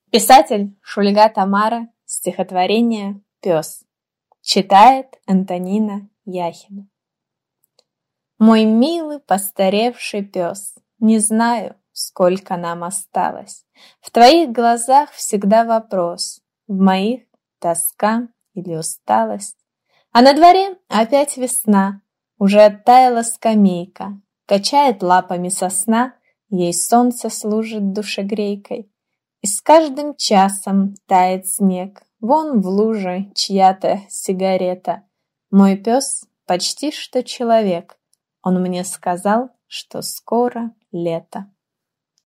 Писатель Шульга Тамара, стихотворение «Пес». Читает Антонина Яхина. Мой милый постаревший пес, не знаю, сколько нам осталось. В твоих глазах всегда вопрос, в моих тоска или усталость. А на дворе опять весна, уже оттаяла скамейка, качает лапами сосна, ей солнце служит душегрейкой. И с каждым часом тает снег, вон в луже чья-то сигарета. Мой пес почти что человек, он мне сказал, что скоро лето.